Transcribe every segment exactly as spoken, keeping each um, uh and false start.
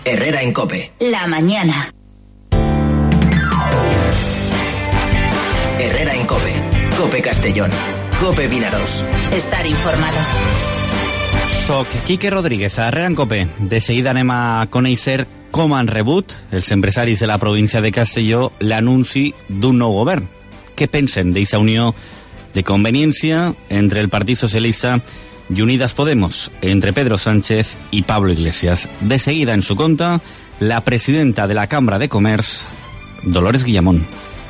Herrera en COPE. La mañana. Herrera en COPE. COPE Castellón. COPE Vinaros. Estar informado. Soc Quique Rodríguez, a Herrera en COPE. De seguida anem a conèixer com han rebut els empresaris de la província de Castelló l'anunci d'un nou govern. Què pensen d'eixa unió de conveniència entre el Partit Socialista y Unidas Podemos, entre Pedro Sánchez y Pablo Iglesias? De seguida en su conta, la presidenta de la Cambra de Comerç, Dolores Guillamón.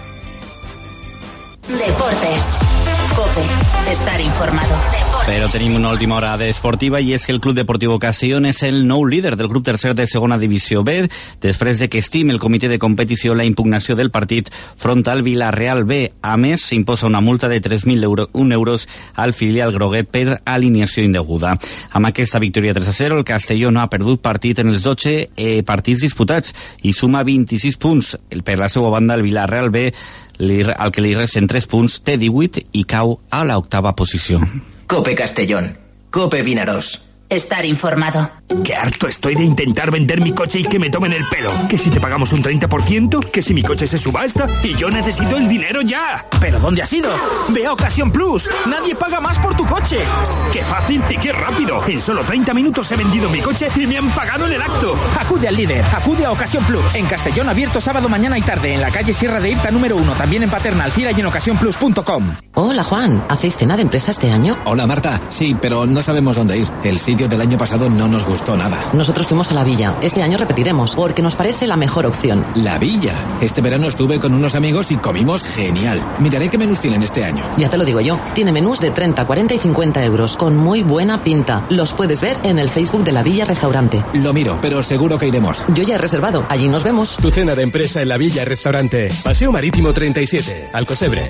Deportes. COPE. Estar informado. Però tenim una última hora d'esportiva i és que el Club Deportiu Castellón és el nou líder del grup tercer de segona divisió B després de que estime el comitè de competició la impugnació del partit front al Villarreal B. A més, s'imposa una multa de tres mil un euros al filial groguet per alineació indeguda. Amb aquesta victòria tres a zero, el Castelló no ha perdut partit en els dotze eh, partits disputats i suma vint-i-sis punts. Per la seva banda, el Villarreal B, al que li resten tres punts, té divuit i cau a l'octava posició. COPE Castellón. COPE Vinaros. Estar informado. Qué harto estoy de intentar vender mi coche y que me tomen el pelo. Que si te pagamos un treinta por ciento, que si mi coche se subasta y yo necesito el dinero ya. ¿Pero dónde has ido? Ve a Ocasión Plus. Nadie paga más por tu coche. ¡Qué fácil y qué rápido! En solo treinta minutos he vendido mi coche y me han pagado en el acto. Acude al líder. Acude a Ocasión Plus. En Castellón, abierto sábado, mañana y tarde. En la calle Sierra de Irta número uno. También en Paterna, Alcira y en ocasión plus punto com. Hola, Juan. ¿Hacéis cena de empresa este año? Hola, Marta. Sí, pero no sabemos dónde ir. El sitio del año pasado no nos gustó nada. Nosotros fuimos a La Villa. Este año repetiremos, porque nos parece la mejor opción. La Villa. Este verano estuve con unos amigos y comimos genial. Miraré qué menús tienen este año. Ya te lo digo yo. Tiene menús de treinta, cuarenta y cincuenta euros, con muy buena pinta. Los puedes ver en el Facebook de La Villa Restaurante. Lo miro, pero seguro que iremos. Yo ya he reservado. Allí nos vemos. Tu cena de empresa en La Villa Restaurante. Paseo Marítimo treinta y siete, Alcocebre.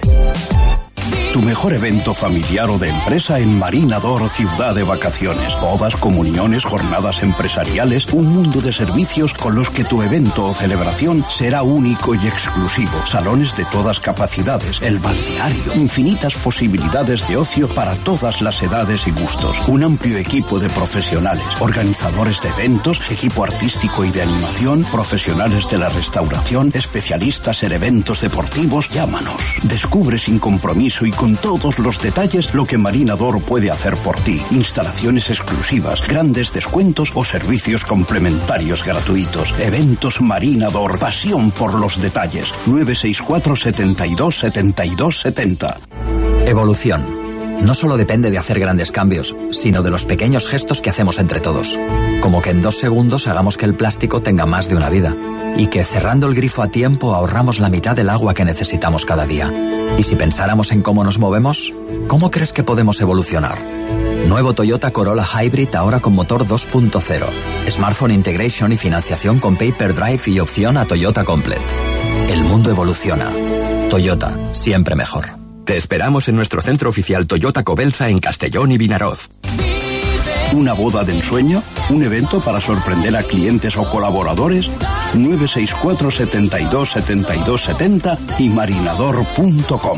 Tu mejor evento familiar o de empresa en Marinador Ciudad de Vacaciones. Bodas, comuniones, jornadas empresariales, un mundo de servicios con los que tu evento o celebración será único y exclusivo. Salones de todas capacidades, el balneario, infinitas posibilidades de ocio para todas las edades y gustos. Un amplio equipo de profesionales, organizadores de eventos, equipo artístico y de animación, profesionales de la restauración, especialistas en eventos deportivos. Llámanos. Descubre sin compromiso y con todos los detalles lo que Marinador puede hacer por ti. Instalaciones exclusivas, grandes descuentos o servicios complementarios gratuitos. Eventos Marinador. Pasión por los detalles. nueve seis cuatro, setenta y dos, setenta y dos, setenta. Evolución. No solo depende de hacer grandes cambios, sino de los pequeños gestos que hacemos entre todos. Como que en dos segundos hagamos que el plástico tenga más de una vida. Y que cerrando el grifo a tiempo ahorramos la mitad del agua que necesitamos cada día. Y si pensáramos en cómo nos movemos, ¿cómo crees que podemos evolucionar? Nuevo Toyota Corolla Hybrid ahora con motor dos punto cero. Smartphone Integration y financiación con Paper Drive y opción a Toyota Complete. El mundo evoluciona. Toyota, siempre mejor. Te esperamos en nuestro centro oficial Toyota Cobelsa en Castellón y Vinaroz. ¿Una boda de ensueño? ¿Un evento para sorprender a clientes o colaboradores? nueve seis cuatro, setenta y dos, setenta y dos, setenta y marinador punto com.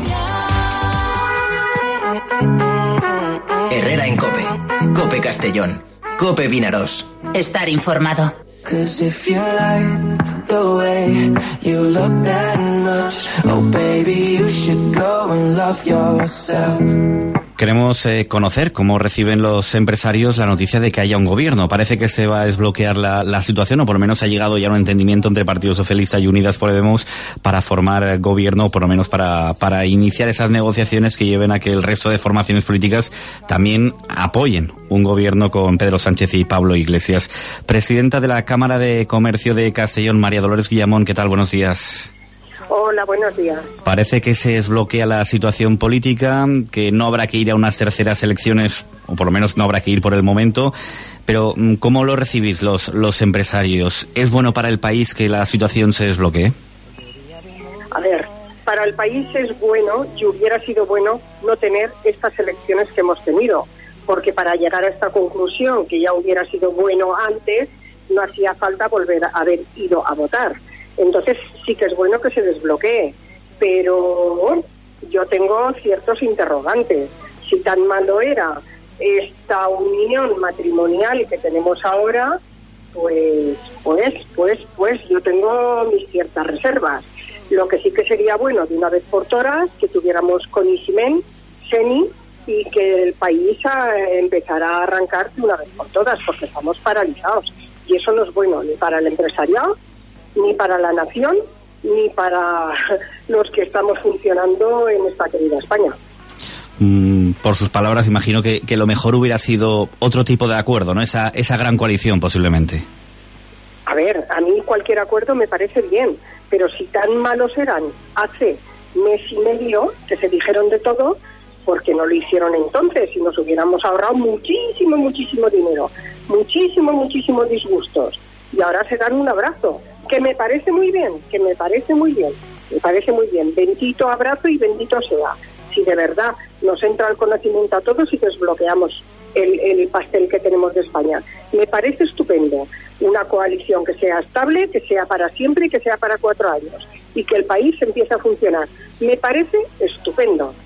Herrera en COPE. COPE Castellón. COPE Vinaros. Estar informado. Queremos eh, conocer cómo reciben los empresarios la noticia de que haya un gobierno. Parece que se va a desbloquear la, la situación, o por lo menos ha llegado ya un entendimiento entre Partido Socialista y Unidas Podemos para formar gobierno, o por lo menos para, para iniciar esas negociaciones que lleven a que el resto de formaciones políticas también apoyen un gobierno con Pedro Sánchez y Pablo Iglesias. Presidenta de la Cámara de Comercio de Castellón, María Dolores Guillamón, ¿qué tal? Buenos días. Hola, buenos días. Parece que se desbloquea la situación política, que no habrá que ir a unas terceras elecciones, o por lo menos no habrá que ir por el momento, pero ¿cómo lo recibís los, los empresarios? ¿Es bueno para el país que la situación se desbloquee? A ver, para el país es bueno y hubiera sido bueno no tener estas elecciones que hemos tenido, porque para llegar a esta conclusión, que ya hubiera sido bueno antes, no hacía falta volver a haber ido a votar. Entonces sí que es bueno que se desbloquee, pero bueno, yo tengo ciertos interrogantes. Si tan malo era esta unión matrimonial que tenemos ahora, Pues, pues, pues, pues yo tengo mis ciertas reservas. Lo que sí que sería bueno de una vez por todas que tuviéramos conocimiento, seni, y que el país a, empezara a arrancar de una vez por todas, porque estamos paralizados. Y eso no es bueno ni para el empresariado, ni para la nación, ni para los que estamos funcionando en esta querida España. Mm, por sus palabras, imagino que, que lo mejor hubiera sido otro tipo de acuerdo, ¿no? Esa, esa gran coalición, posiblemente. A ver, a mí cualquier acuerdo me parece bien, pero si tan malos eran hace mes y medio que se dijeron de todo, ¿por qué no lo hicieron entonces? Si nos hubiéramos ahorrado muchísimo, muchísimo dinero, muchísimo, muchísimos disgustos, y ahora se dan un abrazo, que me parece muy bien, que me parece muy bien, me parece muy bien. Bendito abrazo y bendito sea. Si de verdad nos entra el conocimiento a todos y desbloqueamos el, el pastel que tenemos de España. Me parece estupendo. Una coalición que sea estable, que sea para siempre y que sea para cuatro años. Y que el país empiece a funcionar. Me parece estupendo.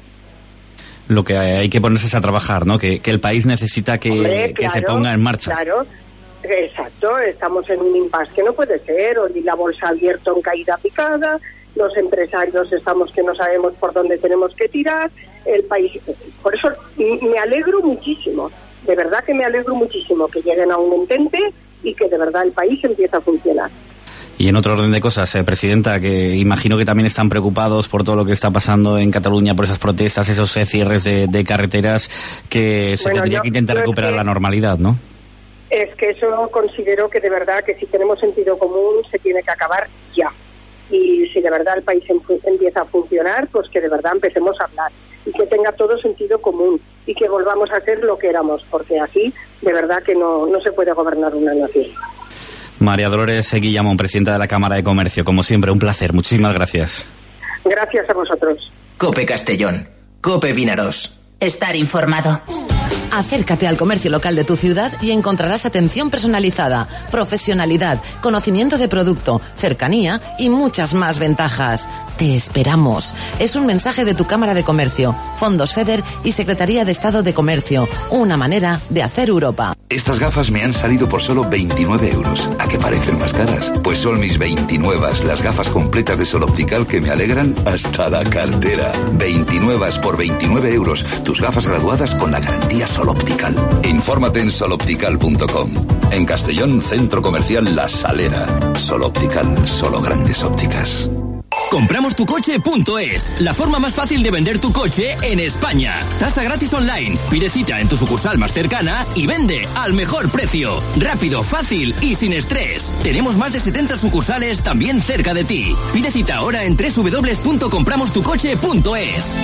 Lo que hay que ponerse es a trabajar, ¿no? Que, que el país necesita que, Hombre, claro, que se ponga en marcha. Claro, exacto. Estamos en un impasse que no puede ser. Hoy la bolsa abierta en caída picada. Los empresarios estamos que no sabemos por dónde tenemos que tirar, el país. Por eso me alegro muchísimo, de verdad que me alegro muchísimo que lleguen a un entente y que de verdad el país empiece a funcionar. Y en otro orden de cosas, eh, Presidenta, que imagino que también están preocupados por todo lo que está pasando en Cataluña, por esas protestas, esos eh, cierres de, de carreteras, que se bueno, tendría yo, que intentar recuperar es que, la normalidad, ¿no? Es que eso considero que de verdad que si tenemos sentido común se tiene que acabar ya. Y si de verdad el país empieza a funcionar, pues que de verdad empecemos a hablar y que tenga todo sentido común y que volvamos a ser lo que éramos, porque así de verdad que no, no se puede gobernar una nación. María Dolores Guillamón, presidenta de la Cámara de Comercio, como siempre, un placer. Muchísimas gracias. Gracias a vosotros. COPE Castellón. COPE Vinaroz. Estar informado. Acércate al comercio local de tu ciudad y encontrarás atención personalizada, profesionalidad, conocimiento de producto, cercanía y muchas más ventajas. Te esperamos. Es un mensaje de tu Cámara de Comercio, Fondos FEDER y Secretaría de Estado de Comercio. Una manera de hacer Europa. Estas gafas me han salido por solo veintinueve euros. ¿A qué parecen más caras? Pues son mis veintinueve, las gafas completas de Sol Optical que me alegran hasta la cartera. veintinueve por veintinueve euros. Tus gafas graduadas con la garantía Sol Optical. Infórmate en sol optical punto com. En Castellón, Centro Comercial La Salera. Sol Optical, solo grandes ópticas. compramos tu coche punto es, la forma más fácil de vender tu coche en España. Tasa gratis online. Pide cita en tu sucursal más cercana y vende al mejor precio. Rápido, fácil y sin estrés. Tenemos más de setenta sucursales también cerca de ti. Pide cita ahora en doble u doble u doble u punto compramos tu coche punto es.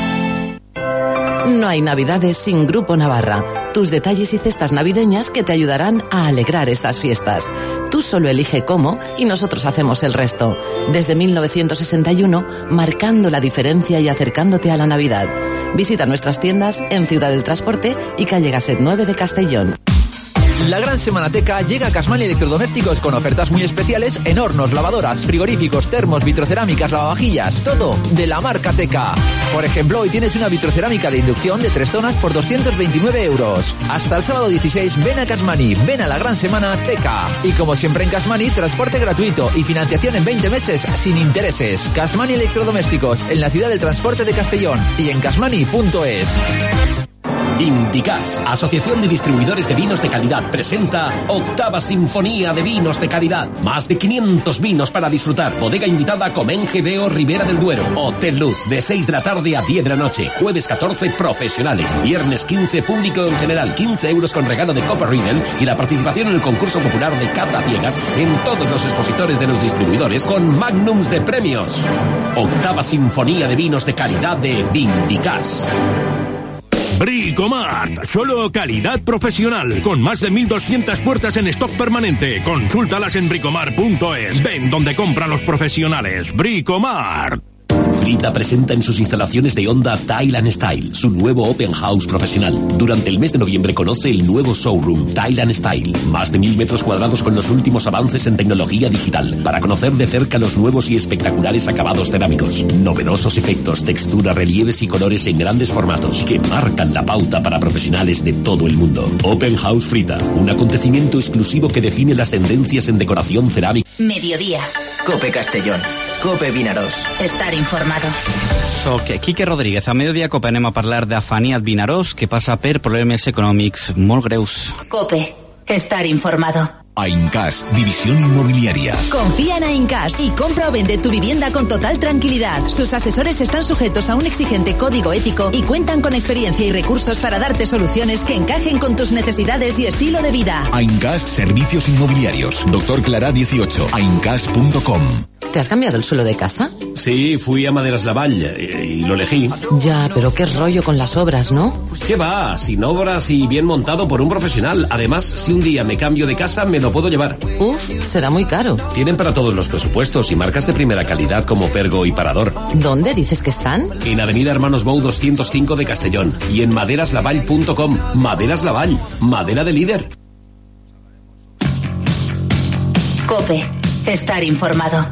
No hay navidades sin Grupo Navarra. Tus detalles y cestas navideñas que te ayudarán a alegrar estas fiestas. Tú solo elige cómo y nosotros hacemos el resto. Desde mil novecientos sesenta y uno, marcando la diferencia y acercándote a la Navidad. Visita nuestras tiendas en Ciudad del Transporte y calle Gasset nueve de Castellón. La gran Semanateca llega a Casmani Electrodomésticos con ofertas muy especiales en hornos, lavadoras, frigoríficos, termos, vitrocerámicas, lavavajillas, todo de la marca Teca. Por ejemplo, hoy tienes una vitrocerámica de inducción de tres zonas por doscientos veintinueve euros. Hasta el sábado dieciséis, ven a Casmani, ven a la gran semana Teca. Y como siempre en Casmani, transporte gratuito y financiación en veinte meses sin intereses. Casmani Electrodomésticos, en la ciudad del transporte de Castellón y en casmani punto es. Indicas, Asociación de Distribuidores de Vinos de Calidad, presenta Octava Sinfonía de Vinos de Calidad. Más de quinientos vinos para disfrutar. Bodega invitada Comenge Veo Ribera del Duero. Hotel Luz, de seis de la tarde a diez de la noche. Jueves catorce, profesionales. Viernes quince, público en general. quince euros con regalo de Copa Riedel y la participación en el concurso popular de cata ciegas en todos los expositores de los distribuidores con magnums de premios. Octava Sinfonía de Vinos de Calidad de Indicas. Bricomart, solo calidad profesional, con más de mil doscientas puertas en stock permanente. Consúltalas en bricomart punto es. Ven donde compran los profesionales. Bricomart. Frita presenta en sus instalaciones de Honda Thailand Style, su nuevo Open House profesional. Durante el mes de noviembre conoce el nuevo showroom Thailand Style. Más de mil metros cuadrados con los últimos avances en tecnología digital para conocer de cerca los nuevos y espectaculares acabados cerámicos. Novedosos efectos, texturas, relieves y colores en grandes formatos que marcan la pauta para profesionales de todo el mundo. Open House Frita, un acontecimiento exclusivo que define las tendencias en decoración cerámica. Mediodía. Cope Castellón. Cope Vinaròs. Estar informado. Soc Quique Rodríguez. A Mediodía Cope anem a parlar de Afaniat Vinaròs, que passa per problemes econòmics molt greus. Cope. Estar informado. Aincas, división inmobiliaria. Confía en Aincas y compra o vende tu vivienda con total tranquilidad. Sus asesores están sujetos a un exigente código ético y cuentan con experiencia y recursos para darte soluciones que encajen con tus necesidades y estilo de vida. Aincas Servicios Inmobiliarios. Doctor Clara dieciocho. aincas punto com. ¿Te has cambiado el suelo de casa? Sí, fui a Maderas Lavalle y, y lo elegí. Ya, pero qué rollo con las obras, ¿no? ¿Qué va? Sin obras y bien montado por un profesional. Además, si un día me cambio de casa, me lo puedo llevar. Uf, será muy caro. Tienen para todos los presupuestos y marcas de primera calidad como Pergo y Parador. ¿Dónde dices que están? En Avenida Hermanos Bou doscientos cinco de Castellón y en maderas lavall punto com. Maderas Lavall, madera de líder. Cope. Estar informado.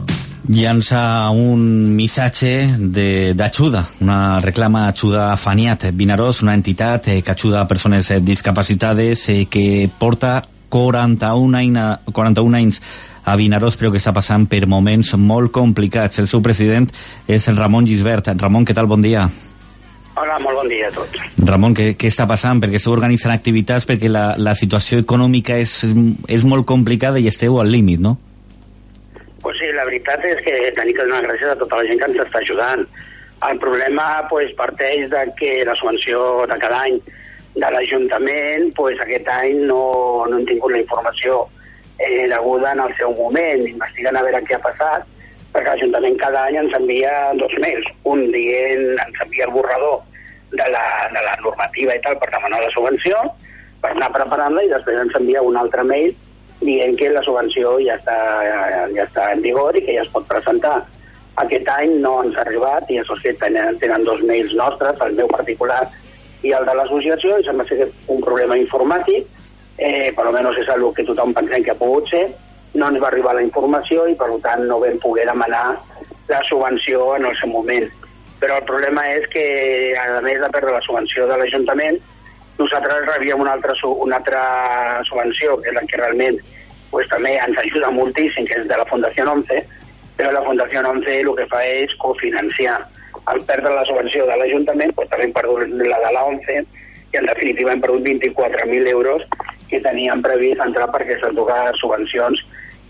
Llança un missatge d'ajuda, una reclama ajuda a Afaniat Vinaròs, una entitat que ajuda a persones discapacitades que porta quaranta-un anys a Vinaròs, però que està passant per moments molt complicats. El seu president és el Ramon Gisbert. Ramon, què tal? Bon dia. Hola, molt bon dia a tots. Ramon, què, què està passant? Perquè esteu organitzant activitats perquè la, la situació econòmica és, és molt complicada i esteu al límit, no? Pues sí, la veritat és que tenim que donar gràcies a tota la gent que ens està ajudant. El problema pues, parteix de que la subvenció de cada any de l'Ajuntament, pues, aquest any no, no hem tingut la informació eh, deguda en el seu moment. Investiguen a veure què ha passat, perquè l'Ajuntament cada any ens envia dos mails. Un dient, ens envia el borrador de la, de la normativa i tal per demanar la subvenció, per anar preparant-la, i després ens envia un altre mail dient que la subvenció ja està, ja està en vigor i que ja es pot presentar. Aquest any no ens ha arribat i això sí, tenen, tenen dos mails nostres, el meu particular i el de l'associació, i sembla ser que és un problema informàtic, eh, per almenys és el que tothom pensem que ha pogut ser, no ens va arribar la informació i per tant no vam poder demanar la subvenció en el seu moment. Però el problema és que, a més de perdre la subvenció de l'Ajuntament, nosaltres rebíem una altra, una altra subvenció, que és la que realment pues, també ens ajuda moltíssim, que és de la Fundació ONCE, però la Fundació ONCE el que fa és cofinanciar. Al perdre la subvenció de l'Ajuntament, pues, també hem perdut la de la ONCE, i en definitiva hem perdut vint-i-quatre mil euros que teníem previst entrar perquè s'han tocat subvencions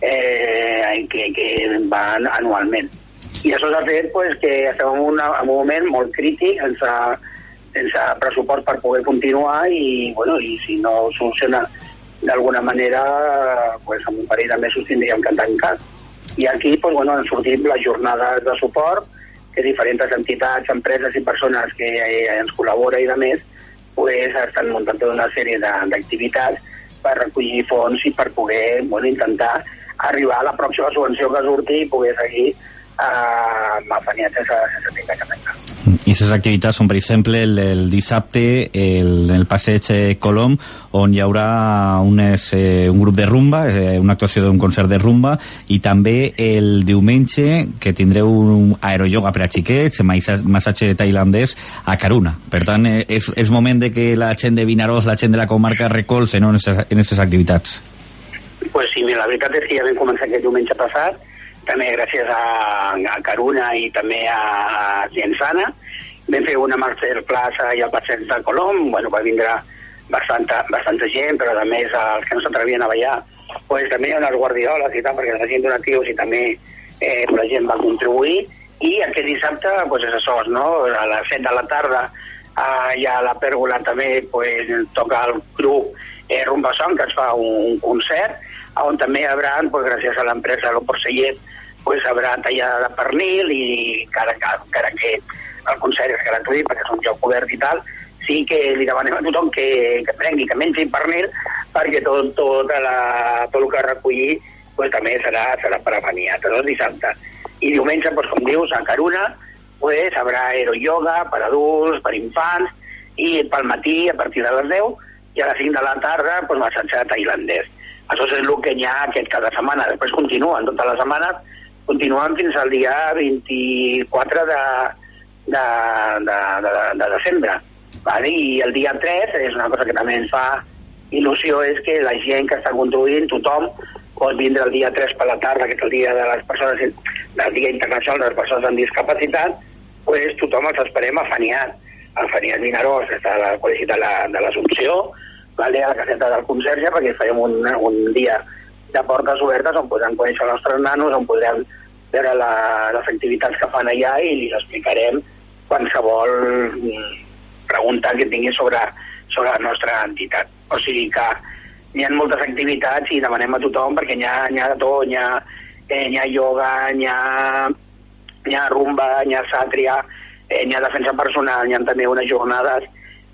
eh, que, que van anualment. I això s'ha fet pues, que estem en, una, en un moment molt crític, sense sense pressupost per poder continuar i, bueno, i si no soluciona d'alguna manera, pues, amb un parell de mesos tindríem que tancar. I aquí pues, bueno, han sortit les jornades de suport, que diferents entitats, empreses i persones que eh, ens col·labora i de més, pues, estan muntant tota una sèrie d'activitats per recollir fons i per poder bueno, intentar arribar a la pròxima subvenció que surti i poder seguir eh, amb Afaniat sense, sense tenir que tancar. I aquestes activitats són, per exemple, el, el dissabte el, el passeig Colom, on hi haurà unes, eh, un grup de rumba, eh, una actuació d'un concert de rumba, i també el diumenge que tindreu un aeroyoga per a xiquets, massatge tailandès a Caruna. Per tant, eh, és, és moment de que la gent de Vinaròs, la gent de la comarca recolze no, en aquestes activitats. Pues sí, mira, la veritat és que ja vam començar aquest diumenge passat, també gràcies a, a Caruna i també a, a Cienzana. Vam fer una masterclass i al passeig de Colom, bueno, va vindre bastanta, bastanta gent, però a més els que no s'atrevien a ballar, pues, també hi ha unes guardioles i tal, perquè la gent donatius i també eh, la gent va contribuir, i aquest dissabte pues, és això, no? A les set de la tarda eh, hi ha la pèrgola també, pues, toca el grup eh, Rumba Song, que es fa un, un concert, on també hi haurà, pues, gràcies a l'empresa Lo Porcellet, pues, haurà tallada de pernil i encara, encara que el concert és gratuït perquè és un joc obert i tal, sí que li demanem a tothom que, que prengui, que mengi pernil, perquè tot, tot, la, tot el que recollir pues, també serà, serà per Afaniat, tot el dissabte. I diumenge, doncs, com dius, a Caruna, pues, habrà aeroyoga per adults, per infants, i pel matí, a partir de les deu, i a les cinc de la tarda, pues, massatge tailandès. Això és el que hi ha aquest cada setmana. Després continuen totes les setmanes, continuen fins al dia vint-i-quatre de, de, de, de, de desembre. Vale? I el dia tres, és una cosa que també ens fa il·lusió, és que la gent que està contribuint, tothom, pot vindre el dia tres per la tarda, que és el dia de les persones, del Dia Internacional de les Persones amb Discapacitat, pues tothom els esperem a Faniat. A Faniat Vinaròs, que està a la Col·legi de l'Assumpció, vale, a la caseta del conserge, perquè farem un, un dia de portes obertes on podran conèixer els nostres nanos, on podrem veure la, les activitats que fan allà i li explicarem qualsevol pregunta que tingui sobre, sobre la nostra entitat. O sigui que hi ha moltes activitats i demanem a tothom, perquè hi ha, hi ha de tot, hi ha, eh, hi ha ioga, hi ha, hi ha rumba, hi ha sàtria, eh, hi ha defensa personal, hi ha també unes jornades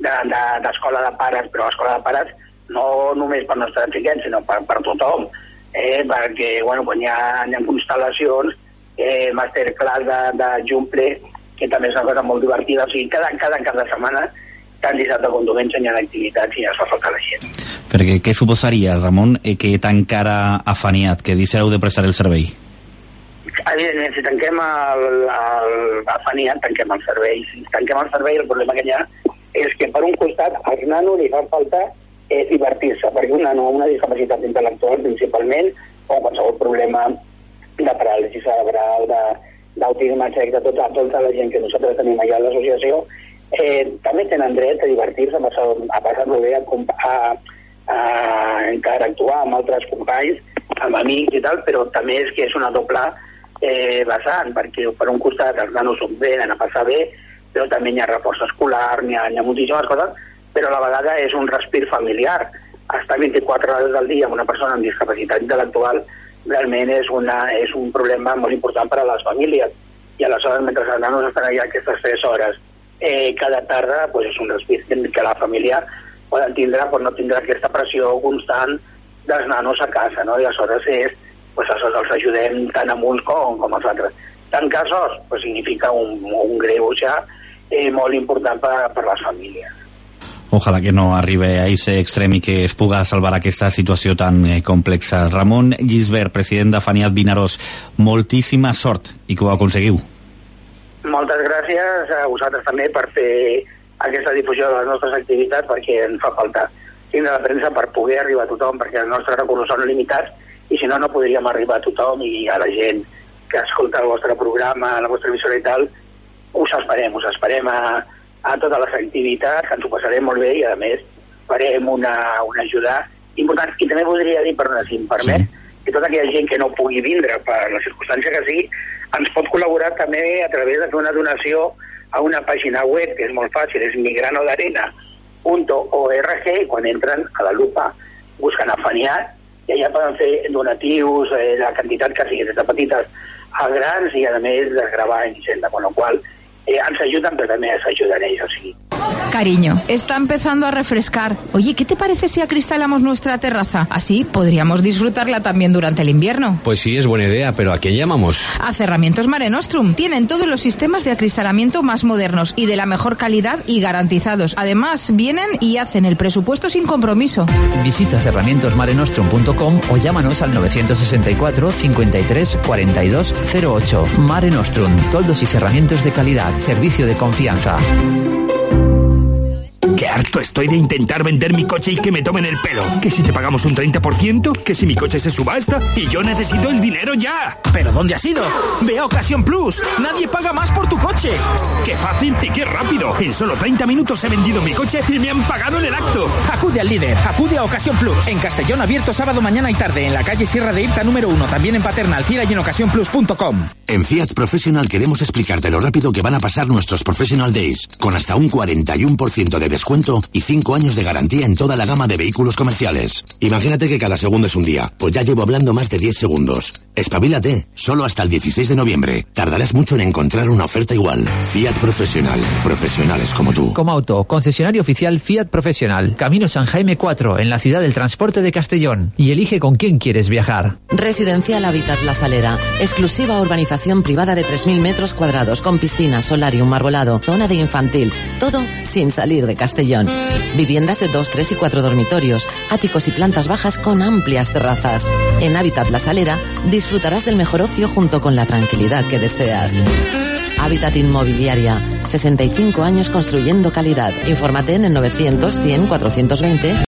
d'escola de, de, de pares, però escola de pares no només per nostres xiquets, sinó per, per tothom, eh, perquè bueno, quan hi ha, hi ha constel·lacions, eh, masterclass de, de Jumple, que també és una cosa molt divertida, o sigui, cada, cada cap de setmana, tant dissabte com diumenge, hi ha activitats i es fa falta la gent. Perquè què suposaria, Ramon, eh, que tancara a Faniat, que deixareu de prestar el servei? Evidentment, si tanquem el, el, a Faniat, tanquem el servei. Si tanquem el servei, el problema que hi ha és que per un costat als nanos li fa falta eh, divertir-se, perquè un nano amb una discapacitat intel·lectual principalment, o qualsevol problema de paràlisi cerebral, d'autisme, etcètera, tota, tota la gent que nosaltres tenim allà a l'associació, eh, també tenen dret a divertir-se, a, a passar-lo bé, a, a, a interactuar amb altres companys, amb amics i tal, però també és que és una doble eh, vessant, perquè per un costat els nanos s'ho venen a passar bé, però també hi ha reforç escolar, hi ha, hi ha moltíssimes coses, però a la vegada és un respir familiar. Estar vint-i-quatre hores al dia amb una persona amb discapacitat intel·lectual realment és, una, és un problema molt important per a les famílies. I aleshores, mentre els nanos estan allà aquestes tres hores eh, cada tarda, pues és un respir que la família poden tindre per no tindre aquesta pressió constant dels nanos a casa, no? I aleshores és, pues, aleshores els ajudem tant amb uns com, com els altres. Tant casos, pues, significa un, un greu ja eh, molt important per, per les famílies. Ojalà que no arribi a aquest extrem i que es puga salvar aquesta situació tan eh, complexa. Ramon Gisbert, president de Faniat Vinaròs, moltíssima sort i que ho aconseguiu. Moltes gràcies a vosaltres també per fer aquesta difusió de les nostres activitats, perquè ens fa falta tindre la premsa per poder arribar a tothom, perquè els nostres recursos són limitats i si no, no podríem arribar a tothom i a la gent que escolta el vostre programa, la vostra emissora i tal. Us esperem, us esperem a, a totes les activitats, que ens ho passarem molt bé i a més farem una, una ajuda important. I també voldria dir, per una, si em permet, sí, que tota aquella gent que no pugui vindre per la circumstància que sigui, ens pot col·laborar també a través de fer una donació a una pàgina web que és molt fàcil, és migrano de arena punt org, i quan entren a la lupa busquen a Faniat i allà poden fer donatius, eh, la quantitat que sigui, des de petites a grans i a més desgravar en Hisenda, con lo cual eh, ens ayudan, pero también se ayudan ellos, sí. Cariño, está empezando a refrescar. Oye, ¿qué te parece si acristalamos nuestra terraza? Así podríamos disfrutarla también durante el invierno. Pues sí, es buena idea, pero ¿a quién llamamos? A Cerramientos Mare Nostrum. Tienen todos los sistemas de acristalamiento más modernos y de la mejor calidad y garantizados. Además, vienen y hacen el presupuesto sin compromiso. Visita cerramientos mare nostrum punto com o llámanos al nueve seis cuatro, cincuenta y tres, cuarenta y dos, cero ocho. Mare Nostrum. Toldos y cerramientos de calidad. Servicio de confianza. Qué harto estoy de intentar vender mi coche y que me tomen el pelo. Que si te pagamos un treinta por ciento, que si mi coche se subasta y yo necesito el dinero ya. ¿Pero dónde has ido? Ve a Ocasión Plus. Nadie paga más por tu coche. ¡Qué fácil y qué rápido! En solo treinta minutos he vendido mi coche y me han pagado en el acto. Acude al líder. Acude a Ocasión Plus. En Castellón, abierto sábado, mañana y tarde. En la calle Sierra de Irta número uno. También en Paterna, Alcira y en ocasión plus punto com. En Fiat Professional queremos explicarte lo rápido que van a pasar nuestros Professional Days. Con hasta un cuarenta y uno por ciento de descuento mantenimiento y cinco años de garantía en toda la gama de vehículos comerciales. Imagínate que cada segundo es un día, pues ya llevo hablando más de diez segundos. Espabilate, solo hasta el dieciséis de noviembre. Tardarás mucho en encontrar una oferta igual. Fiat Profesional, profesionales como tú. Comauto, concesionario oficial Fiat Profesional. Camino San Jaime cuatro, en la ciudad del transporte de Castellón. Y elige con quién quieres viajar. Residencial Hábitat La Salera. Exclusiva urbanización privada de tres mil metros cuadrados, con piscina, solarium, arbolado, zona de infantil. Todo sin salir de Castellón. Viviendas de dos, tres y cuatro dormitorios, áticos y plantas bajas con amplias terrazas. En Hábitat La Salera disfrutarás del mejor ocio junto con la tranquilidad que deseas. Hábitat Inmobiliaria. sesenta y cinco años construyendo calidad. Infórmate en el novecientos, cien, cuatrocientos veinte